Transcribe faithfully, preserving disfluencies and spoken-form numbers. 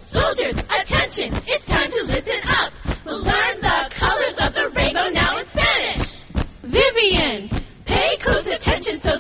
Soldiers, attention, it's time to listen up. We'll learn the colors of the rainbow now in Spanish. Vivian, pay close attention so